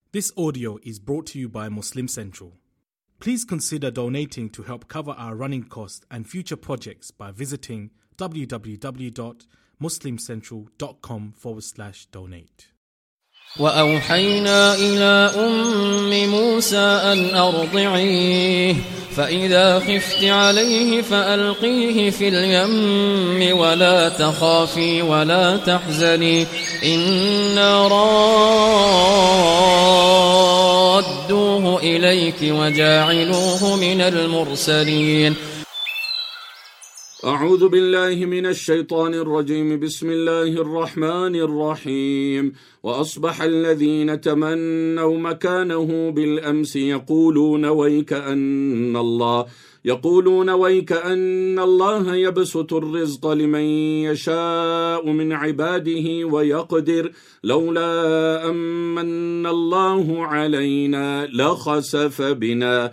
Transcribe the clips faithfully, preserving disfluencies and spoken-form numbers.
This audio is brought to you by Muslim Central. Please consider donating to help cover our running costs and future projects by visiting www.muslimcentral.com forward slash donate. وأوحينا إلى أم موسى أن أرضعيه فإذا خفت عليه فألقيه في اليم ولا تخافي ولا تحزني إنا رادوه إليك وجاعلوه من المرسلين. أعوذ بالله من الشيطان الرجيم. بسم الله الرحمن الرحيم. وأصبح الذين تمنوا مكانه بالأمس يقولون ويكأن الله يقولون ويكأن الله يبسط الرزق لمن يشاء من عباده ويقدر لولا أمن الله علينا لخسف بنا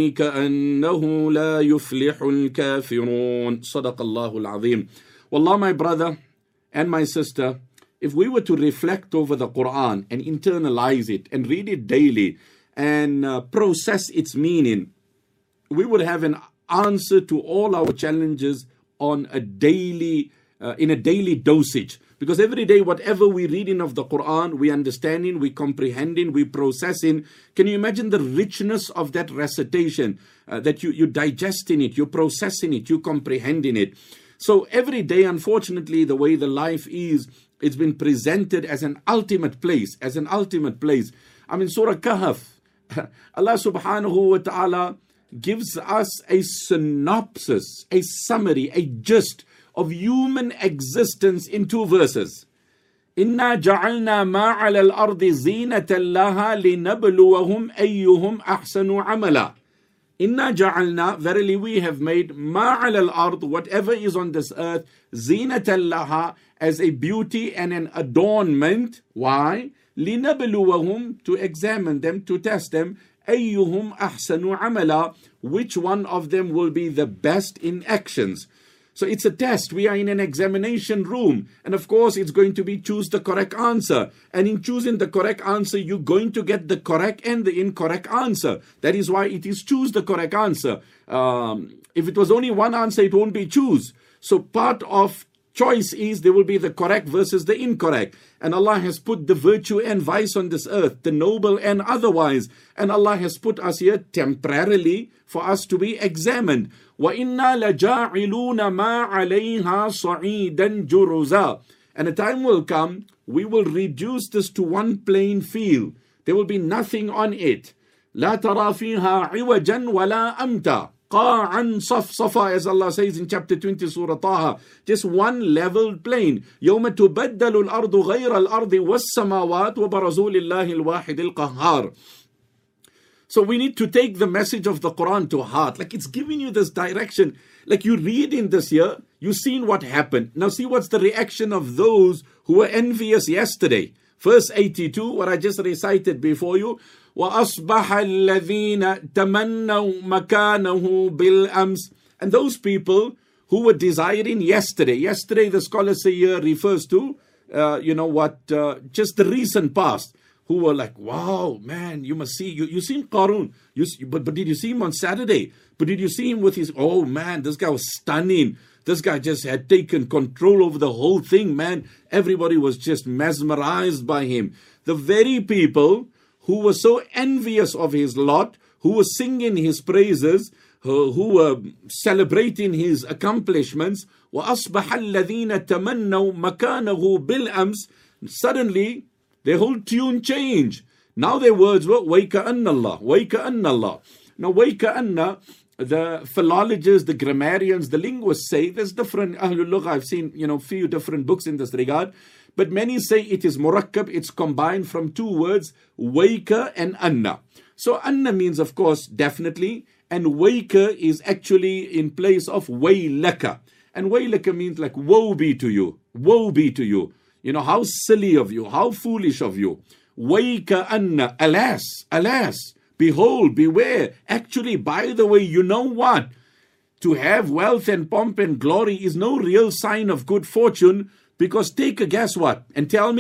ويكأنه لا يفلح الكافرون. صدق الله العظيم. Wallah, my brother and my sister, if we were to reflect over the Quran and internalize it and read it daily and uh, process its meaning, we would have an answer to all our challenges on a daily, uh, in a daily dosage. Because every day, whatever we're reading of the Quran, we're understanding, we're comprehending, we're processing. Can you imagine the richness of that recitation? Uh, that you, you're digesting it, you're processing it, you're comprehending it. So every day, unfortunately, the way the life is, it's been presented as an ultimate place, as an ultimate place. I mean, Surah Kahf, Allah subhanahu wa ta'ala gives us a synopsis, a summary, a gist of human existence in two verses. إِنَّا جَعَلْنَا مَا عَلَى الْأَرْضِ زِينَةً لَهَا لِنَبْلُوَهُمْ أَيُّهُمْ أَحْسَنُ عَمَلًا. Inna ja'alna, verily we have made ma 'ala al-ard, whatever is on this earth, zinatan laha, as a beauty and an adornment. Why? Linabluwahum, to examine them, to test them. Ayyuhum ahsanu amala, which one of them will be the best in actions. So it's a test. We are in an examination room. And of course, it's going to be choose the correct answer. And in choosing the correct answer, you're going to get the correct and the incorrect answer. That is why it is choose the correct answer. Um, if it was only one answer, it won't be choose. So part of choice is there will be the correct versus the incorrect. And Allah has put the virtue and vice on this earth, the noble and otherwise. And Allah has put us here temporarily for us to be examined. وَإِنَّا لَجَاعِلُونَ مَا عَلَيْهَا صَعِيدًا جُرُزًا. And a time will come, we will reduce this to one plain field. There will be nothing on it. لَا تَرَى فِيهَا عِوَجًا وَلَا أَمْتًا. قَاعًا صَفْصَفًا, as Allah says in chapter twenty, Surah Taha. Just one level plain. يَوْمَ تُبَدَّلُ الْأَرْضُ غَيْرَ الْأَرْضِ وَالسَّمَاوَاتُ وَبَرَزُوا لِلَّهِ الْوَاحِدِ الْقَهَّارِ. So we need to take the message of the Quran to heart. Like it's giving you this direction. Like you read in this year, you've seen what happened. Now see what's the reaction of those who were envious yesterday. Verse eighty-two, what I just recited before you. وَأَصْبَحَ الَّذِينَ تَمَنَّوْا مَكَانَهُ بِالْأَمْسِ. And those people who were desiring yesterday. Yesterday, the scholars say here refers to, uh, you know what, uh, just the recent past. Who were like, wow, man, you must see, you, you seen Qarun, you, but, but did you see him on Saturday? But did you see him with his, oh man, this guy was stunning. This guy just had taken control over the whole thing, man. Everybody was just mesmerized by him. The very people who were so envious of his lot, who were singing his praises, who, who were celebrating his accomplishments, وَأَصْبَحَ الَّذِينَ تَمَنَّوْا مَكَانَهُ بِالْأَمْسِ. Suddenly, their whole tune changed. Now their words were وَيْكَأَنَّ اللَّهِ وَيْكَأَنَّ اللَّهِ. Now وَيْكَأَنَّ, the philologists, the grammarians, the linguists say, there's different, Ahlul Lugha, I've seen, you know, few different books in this regard, but many say it is murakkab, it's combined from two words, وَيْكَ and anna. So anna means, of course, definitely, and وَيْكَ is actually in place of وَيْلَكَ. And وَيْلَكَ means like, woe be to you, woe be to you. You know, how silly of you, how foolish of you. وَيْكَأَنَّ, alas, alas, behold, beware. Actually, by the way, you know what? To have wealth and pomp and glory is no real sign of good fortune, because take a guess what? And tell me,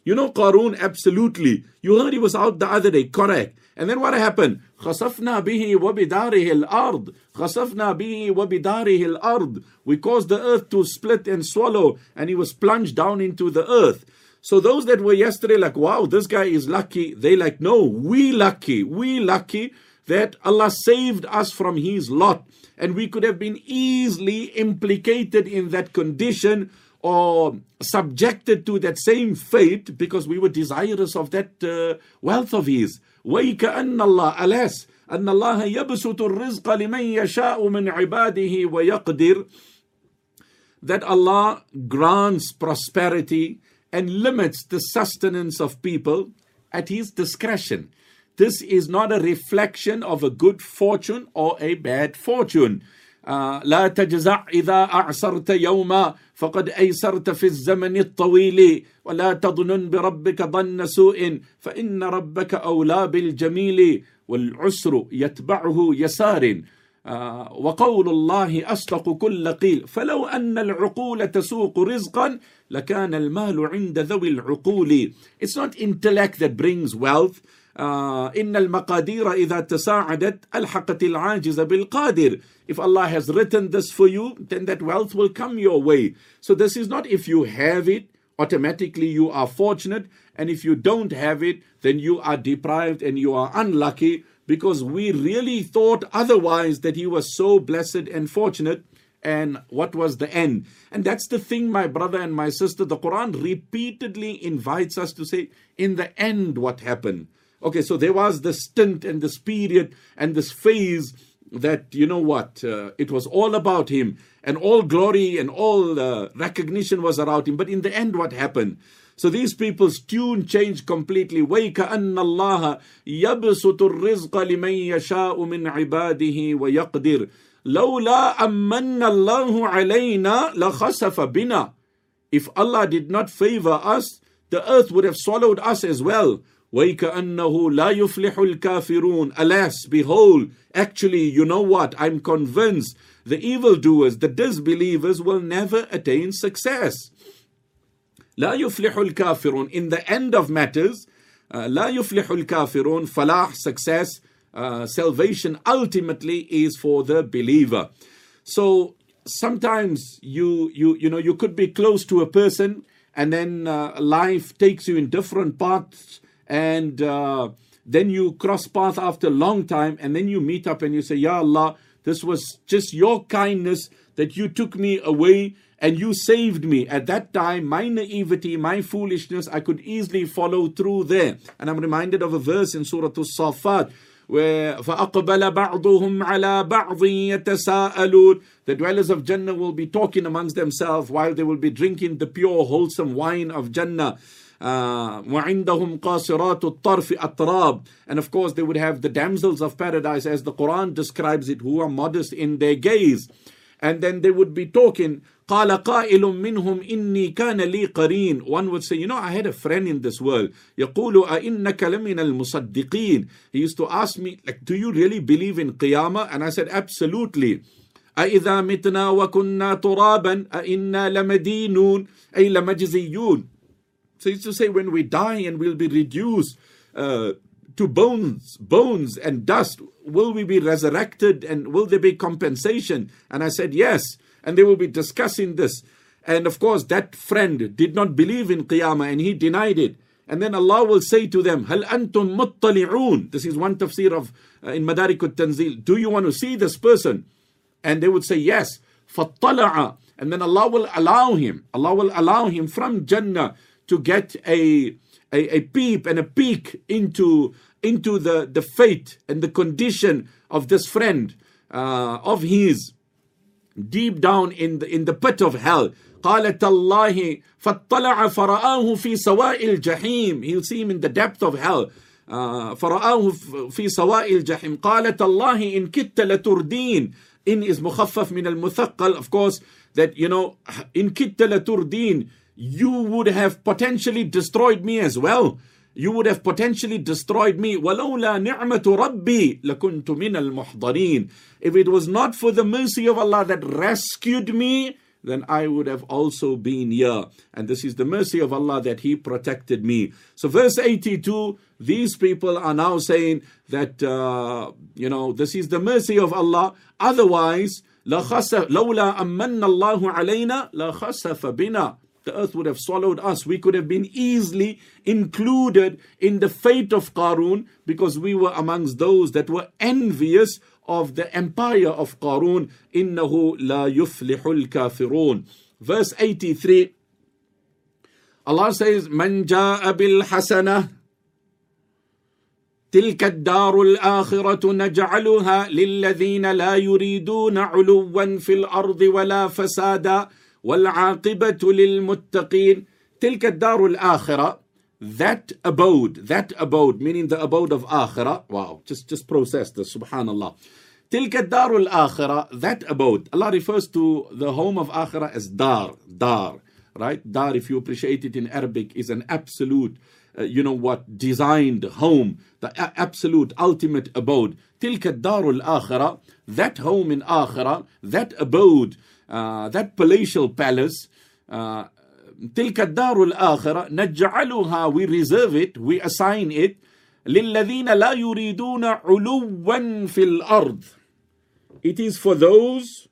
You know Qarun, absolutely. You heard he was out the other day, correct. And then what happened? خَسَفْنَا بِهِ وَبِدَارِهِ الْأَرْضِ خَسَفْنَا بِهِ وَبِدَارِهِ الْأَرْضِ We caused the earth to split and swallow, and he was plunged down into the earth. So those that were yesterday like, wow, this guy is lucky, they like, no, we lucky, we lucky that Allah saved us from his lot. And we could have been easily implicated in that condition or subjected to that same fate because we were desirous of that uh, wealth of his. وَيْكَأَنَّ اللَّهَ Alas, أَنَّ اللَّهَ يَبْسُطُ الرِّزْقَ لِمَنْ يَشَاءُ مِنْ عِبَادِهِ وَيَقْدِرُ That Allah grants prosperity and limits the sustenance of people at his discretion. This is not a reflection of a good fortune or a bad fortune. لا تجزع إذا أعسرت يوما فقد أيسرت في الزمن الطويل ولا تظنن بربك ظن سوء فإن ربك أولى بالجميل والعسر يتبعه يسار وقول الله أصدق كل قيل فلو أن العقول تسوق رزقا لكان المال عند ذوي العقول. It's not intellect that brings wealth. Uh, إن المقادير إذا تساعدت ألحقت العاجز بالقادر. If Allah has written this for you, then that wealth will come your way. So this is not if you have it, automatically you are fortunate, and if you don't have it, then you are deprived and you are unlucky, because we really thought otherwise, that he was so blessed and fortunate. And what was the end? And that's the thing, my brother and my sister. The Quran repeatedly invites us to say, in the end, what happened? Okay, so there was this stint and this period and this phase that, you know what, uh, it was all about him, and all glory and all uh, recognition was around him. But in the end, what happened? So these people's tune changed completely. وَيْكَأَنَّ اللَّهَ يَبْسُطُ الرِّزْقَ لِمَنْ يَشَاءُ مِنْ عِبَادِهِ وَيَقْدِرُ لَوْلَا أَمَّنَّ اللَّهُ عَلَيْنَا لَخَسَفَ بِنَا. If Allah did not favor us, the earth would have swallowed us as well. وَيْكَأَنَّهُ لَا يُفْلِحُ الْكَافِرُونَ Alas, behold, actually, you know what? I'm convinced the evildoers, the disbelievers will never attain success. لَا يُفْلِحُ الْكَافِرُونَ In the end of matters, uh, لَا يُفْلِحُ الْكَافِرُونَ Falah, success, uh, salvation ultimately is for the believer. So sometimes you, you, you know, you could be close to a person, and then uh, life takes you in different paths, and uh, then you cross path after a long time, and then you meet up and you say, Ya Allah, this was just your kindness that you took me away and you saved me. At that time, my naivety, my foolishness, I could easily follow through there. And I'm reminded of a verse in Surah As-Saffat, where فَأَقْبَلَ بَعْضُهُمْ عَلَى بَعْضٍ يَتَسَاءَلُونَ The dwellers of Jannah will be talking amongst themselves while they will be drinking the pure, wholesome wine of Jannah. Uh, وَعِنْدَهُمْ قَاصِرَاتُ الطَّرْفِ أَطْرَابٍ And of course they would have the damsels of paradise, as the Quran describes it, who are modest in their gaze. And then they would be talking, قَالَ قَائِلٌ مِّنْهُمْ إِنِّي كَانَ لِي قَرِينٌ One would say, you know, I had a friend in this world. يَقُولُ أَإِنَّكَ لَمِنَ الْمُصَدِّقِينَ He used to ask me, like, do you really believe in Qiyamah? And I said, absolutely. أَإِذَا مِتْنَا وَكُنَّا تُرَابًا أَإِنَّا لَمَدِينُونَ أَيْ لَمَجْزِيُّونَ So he used to say, when we die and we'll be reduced uh, to bones, bones and dust, will we be resurrected and will there be compensation? And I said, yes. And they will be discussing this. And of course, that friend did not believe in Qiyamah and he denied it. And then Allah will say to them, هَلْ أَنْتُمْ مُطَّلِعُونَ This is one tafsir of uh, in Madarik al-Tanzil. Do you want to see this person? And they would say, yes. فَطَّلَعَ And then Allah will allow him, Allah will allow him from Jannah to get a, a, a peep and a peek into, into the, the fate and the condition of this friend uh, of his, deep down in the, in the pit of hell. قَالَ تَاللَّهِ فَاطَّلَعَ فَرَآهُ فِي سَوَاءِ الْجَحِيمِ He'll see him in the depth of hell. Uh, فَرَآهُ فِي سَوَاءِ الْجَحِيمِ قَالَ تَاللَّهِ إِن كِدْتَ لَتُرْدِينَ In is مخفف من المثقل, of course, that, you know, إِن كِدْتَ لَتُرْدِينَ You would have potentially destroyed me as well. You would have potentially destroyed me. وَلَوْلَا نِعْمَةُ رَبِّي لَكُنْتُ مِنَ الْمُحْضَرِينَ If it was not for the mercy of Allah that rescued me, then I would have also been here. And this is the mercy of Allah that He protected me. So verse eighty-two, these people are now saying that, uh, you know, this is the mercy of Allah. Otherwise, لَوْلَا أَمَّنَّ اللَّهُ عَلَيْنَا لَخَسَفَ بِنَا. The earth would have swallowed us. We could have been easily included in the fate of Qarun because we were amongst those that were envious of the empire of Qarun. إِنَّهُ لَا يُفْلِحُ الْكَافِرُونَ. Verse eighty-three, Allah says, مَنْ جَاءَ بِالْحَسَنَةِ تلك الدار الآخرة نجعلها للذين لا يريدون علوا في الأرض ولا فسادا والعاقبة للمتقين. تلك الدار الآخرة, that abode, that abode, meaning the abode of Akhirah. Wow, just, just process this, subhanallah. تلك الدار الآخرة, that abode. Allah refers to the home of Akhirah as dar, dar, right? Dar, if you appreciate it in Arabic, is an absolute, Uh, you know what, designed home, the a- absolute ultimate abode. تلك الدار الآخرة, that home in Akhirah, that abode, uh, that palatial palace. uh, تلك الدار الآخرة نجعلها, we reserve it, we assign it للذين لا يريدون علوا في الأرض. It is for those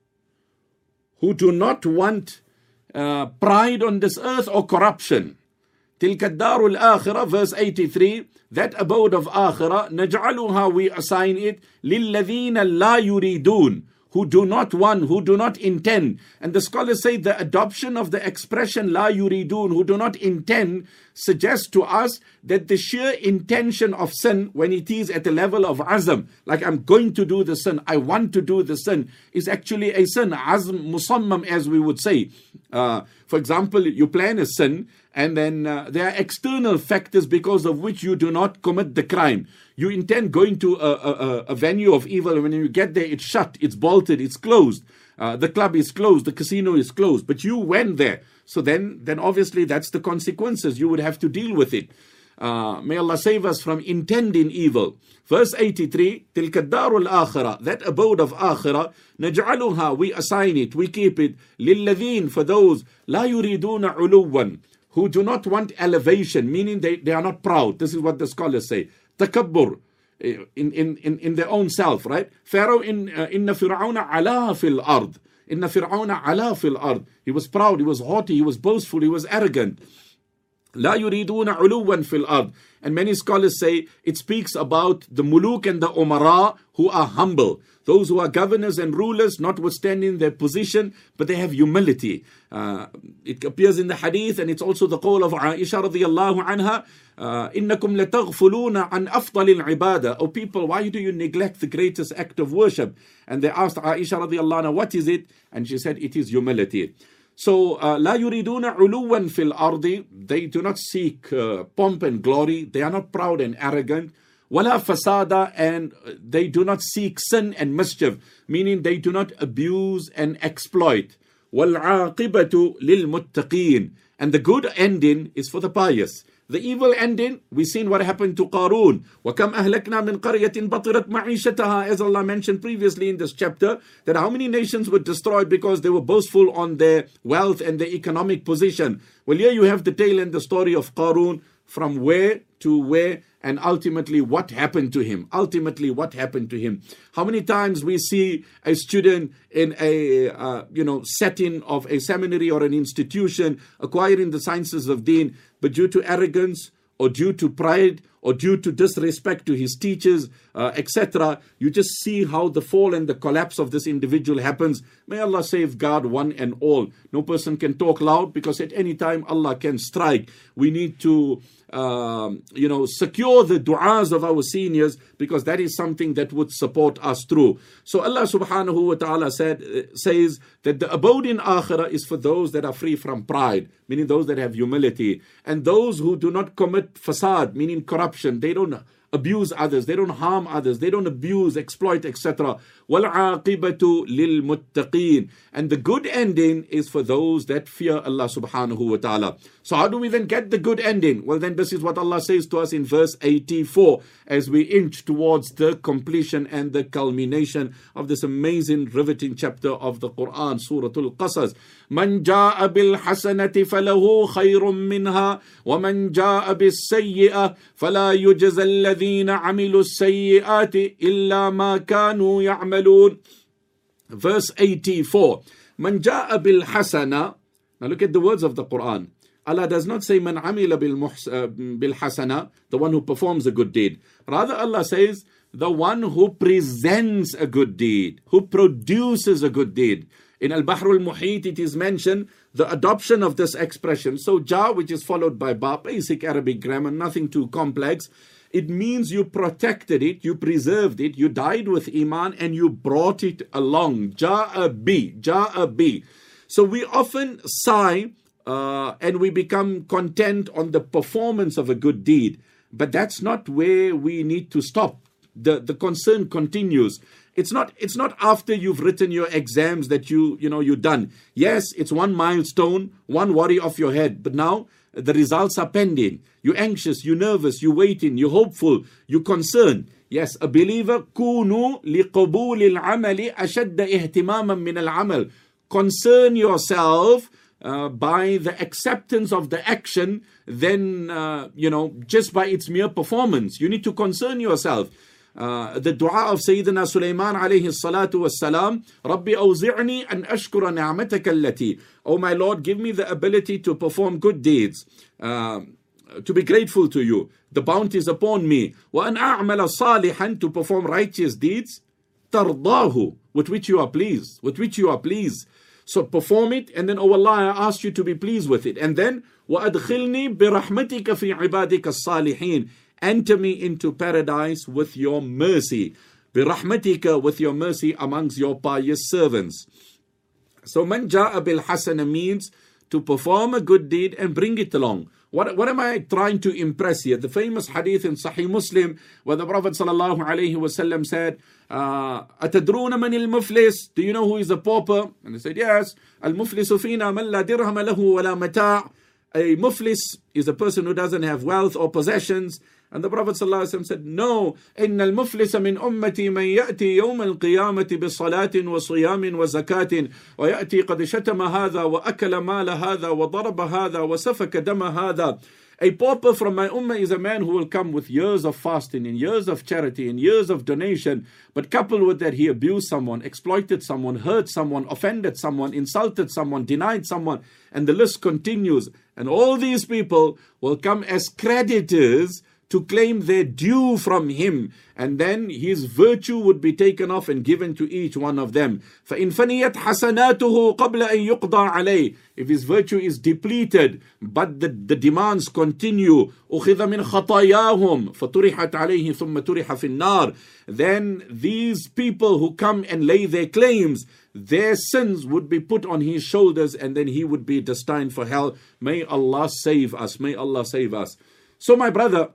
who do not want uh, pride on this earth or corruption. تلك الدار الآخرة, verse eighty-three, that abode of Akhirah, نجعلها, we assign it, للذين لا يريدون, who do not want, who do not intend. And the scholars say the adoption of the expression لا يريدون, who do not intend, suggests to us that the sheer intention of sin, when it is at the level of azm, like I'm going to do the sin, I want to do the sin, is actually a sin, azm musammam, as we would say. Uh, for example, you plan a sin, and then uh, there are external factors because of which you do not commit the crime. You intend going to a, a, a venue of evil, and when you get there, it's shut, it's bolted, it's closed. Uh, the club is closed, the casino is closed, but you went there. So then, then obviously that's the consequences. You would have to deal with it. Uh, may Allah save us from intending evil. Verse eighty-three, تلك الدار الآخرة, that abode of Akhirah, نجعلها, we assign it, we keep it, للذين, for those, لا يريدون علوا, who do not want elevation, meaning they, they are not proud. This is what the scholars say. Takabbur, in, in, in, in their own self, right? Pharaoh, in uh, inna fir'auna ala fil ard. Inna fir'auna ala fil ard. He was proud, he was haughty, he was boastful, he was arrogant. لا يريدون علوا في الأرض. And many scholars say it speaks about the muluk and the umara who are humble. Those who are governors and rulers, notwithstanding their position, but they have humility. Uh, it appears in the hadith, and it's also the qawl of Aisha radiyallahu anha. Uh, إنكم لتغفلون عن أفضل العبادة. Oh people, why do you neglect the greatest act of worship? And they asked Aisha radiyallahu anha, what is it? And she said, it is humility. So, uh, لا يريدون علوا في الأرض, they do not seek uh, pomp and glory, they are not proud and arrogant. ولا فسادا, and they do not seek sin and mischief, meaning they do not abuse and exploit. والعاقبة للمتقين, and the good ending is for the pious. The evil ending, we've seen what happened to Qarun. وَكَمْ أَهْلَكْنَا مِنْ قَرْيَةٍ بَطِرَتْ مَعِيشَتَهَا, as Allah mentioned previously in this chapter, that how many nations were destroyed because they were boastful on their wealth and their economic position. Well, here you have the tale and the story of Qarun, from where to where, and ultimately what happened to him. Ultimately what happened to him. How many times we see a student in a uh, you know setting of a seminary or an institution acquiring the sciences of deen, but due to arrogance or due to pride or due to disrespect to his teachers, uh, et cetera, you just see how the fall and the collapse of this individual happens. May Allah safeguard one and all. No person can talk loud because at any time Allah can strike. We need to Um, you know, secure the du'as of our seniors, because that is something that would support us through. So Allah subhanahu wa ta'ala said, uh, says that the abode in Akhirah is for those that are free from pride, meaning those that have humility, and those who do not commit fasad, meaning corruption. They don't abuse others, they don't harm others, they don't abuse, exploit, et cetera. وَالْعَاقِبَةُ لِلْمُتَّقِينَ. And the good ending is for those that fear Allah subhanahu wa ta'ala. So how do we then get the good ending? Well, then this is what Allah says to us in verse eighty-four as we inch towards the completion and the culmination of this amazing riveting chapter of the Quran, Surah Al-Qasas. مَنْ جَاءَ بِالْحَسَنَةِ فَلَهُ خَيْرٌ مِّنْهَا وَمَنْ جَاءَ بِالسَّيِّئَةِ فَلَا يُجْزَى الَّذِينَ عَمِلُوا السَّيِّئَاتِ إِلَّا مَا كَانُوا يَعْمَلُونَ. Verse eighty-four. مَنْ جَاءَ بِالْحَسَنَةِ. Now look at the words of the Quran. Allah does not say man amila bil hasana, the one who performs a good deed. Rather, Allah says the one who presents a good deed, who produces a good deed. In Al-Bahr al-Muhit it is mentioned the adoption of this expression. So ja, which is followed by ba, basic Arabic grammar, nothing too complex. It means you protected it, you preserved it, you died with iman and you brought it along. Ja'a bi, ja'a bi. So we often sigh Uh, and we become content on the performance of a good deed. But that's not where we need to stop. The the concern continues. It's not it's not after you've written your exams that you, you know, you're done. Yes, it's one milestone, one worry off your head. But now the results are pending. You're anxious, you're nervous, you're waiting, you're hopeful, you're concerned. Yes, a believer, كُونُوا لِقَبُولِ الْعَمَلِ أَشَدَّ اِهْتِمَامًا مِنَ الْعَمَلِ. Concern yourself Uh, by the acceptance of the action, then, uh, you know, just by its mere performance. You need to concern yourself. Uh, the dua of Sayyidina Sulaiman alayhi salatu wassalam, Rabbi awzi'ni an ashkura ni'mataka allati. Oh my Lord, give me the ability to perform good deeds, uh, to be grateful to you. The bounty is upon me. Wa an a'mala salihan, to perform righteous deeds, tardahu, with which you are pleased, with which you are pleased. So perform it, and then, oh Allah, I ask you to be pleased with it. And then, وَأَدْخِلْنِي بِرَحْمَتِكَ فِي عِبَادِكَ الصَّالِحِينَ. Enter me into paradise with your mercy. بِرَحْمَتِكَ, with your mercy amongst your pious servants. So, مَنْ جَاءَ بِالْحَسَنَ means to perform a good deed and bring it along. What, what am I trying to impress here? The famous hadith in Sahih Muslim where the Prophet sallallahu alaihi wasallam said, أَتَدْرُونَ مَنِ الْمُفْلِسِ. Do you know who is the pauper? And they said, yes. الْمُفْلِسُ فِينَا مَنْ لَا دِرْهَمَ لَهُ وَلَا مَتَاعٍ. A muflis is a person who doesn't have wealth or possessions. And the Prophet ﷺ said, no, إِنَّ الْمُفْلِسَ مِنْ أُمَّتِي مَنْ يَأْتِي يَوْمَ الْقِيَامَةِ بِصَلَاةٍ وَصِيَامٍ وَزَكَاةٍ وَيَأْتِي قَدْ شَتَمَ هَذَا وَأَكَلَ مَالَ هَذَا وَضَرَبَ هَذَا وَسَفَكَ دَمَ هَذَا. A pauper from my ummah is a man who will come with years of fasting and years of charity and years of donation, but coupled with that he abused someone, exploited someone, hurt someone, offended someone, insulted someone, denied someone, and the list continues. And all these people will come as creditors to claim their due from him, and then his virtue would be taken off and given to each one of them. فَإِنْ فَنِيَتْ حَسَنَاتُهُ قَبْلَ أَنْ يُقْضَى عَلَيْهِ. If his virtue is depleted, but the, the demands continue, أُخِذَ مِنْ خَطَايَاهُمْ فَطُرِحَتْ عَلَيْهِ ثُمَّ تُرِحَ فِي النَّارِ. Then these people who come and lay their claims, their sins would be put on his shoulders, and then he would be destined for hell. May Allah save us. May Allah save us. So my brother,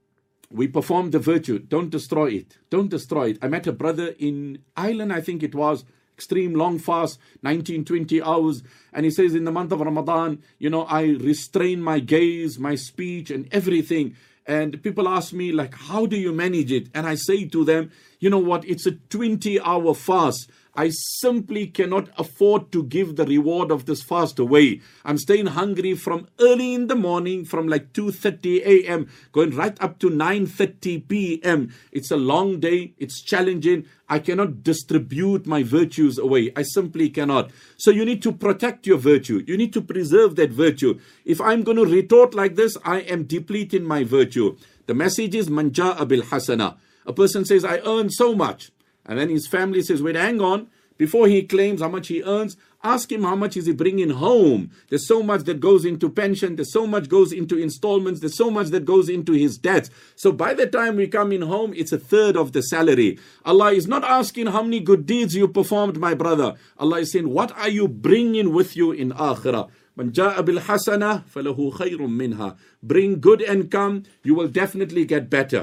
we perform the virtue. Don't destroy it. Don't destroy it. I met a brother in Ireland, I think it was, extreme long fast, nineteen, twenty hours. And he says in the month of Ramadan, you know, I restrain my gaze, my speech and everything. And people ask me, like, how do you manage it? And I say to them, you know what, it's a twenty hour fast. I simply cannot afford to give the reward of this fast away. I'm staying hungry from early in the morning, from like two thirty a m, going right up to nine thirty p m It's a long day. It's challenging. I cannot distribute my virtues away. I simply cannot. So you need to protect your virtue. You need to preserve that virtue. If I'm going to retort like this, I am depleting my virtue. The message is man jaa bil hasana. A person says, I earn so much. And then his family says, wait, hang on. Before he claims how much he earns, ask him how much is he bringing home. There's so much that goes into pension. There's so much goes into installments. There's so much that goes into his debts. So by the time we come in home, it's a third of the salary. Allah is not asking how many good deeds you performed, my brother. Allah is saying, what are you bringing with you in akhirah? Man jaa bil hasana falahu khayrun minha. Bring good and come, you will definitely get better.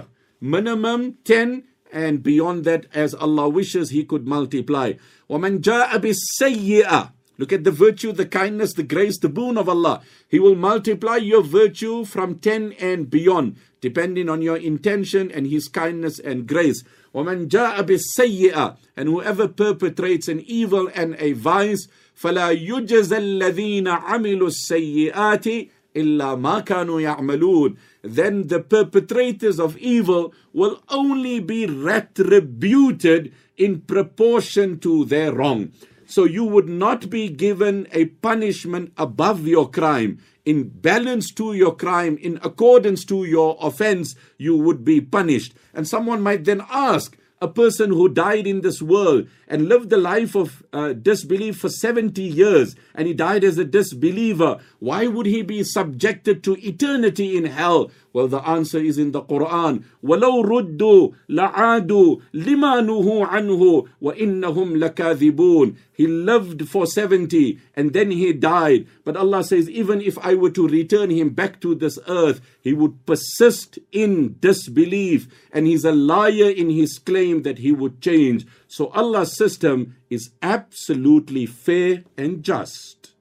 minimum ten, and beyond that, as Allah wishes, He could multiply. وَمَنْ جَاءَ بِالسَّيِّئَةِ. Look at the virtue, the kindness, the grace, the boon of Allah. He will multiply your virtue from ten and beyond, depending on your intention and His kindness and grace. وَمَنْ جَاءَ بِالسَّيِّئَةِ. And whoever perpetrates an evil and a vice, فَلَا يُجَزَ الَّذِينَ عَمِلُوا السَّيِّئَاتِ إِلَّا مَا كَانُوا يَعْمَلُونَ. Then the perpetrators of evil will only be retributed in proportion to their wrong. So you would not be given a punishment above your crime. In balance to your crime, in accordance to your offense, you would be punished. And someone might then ask, a person who died in this world and lived the life of uh, disbelief for seventy years, and he died as a disbeliever, why would he be subjected to eternity in hell? Well, the answer is in the Quran. وَلَوْ رُدُّوا لَعَادُوا لِمَا نُهُوا عَنْهُ وَإِنَّهُمْ لَكَاذِبُونَ. He lived for seventy and then he died. But Allah says, even if I were to return him back to this earth, he would persist in disbelief. And he's a liar in his claim that he would change. So Allah's system is absolutely fair and just.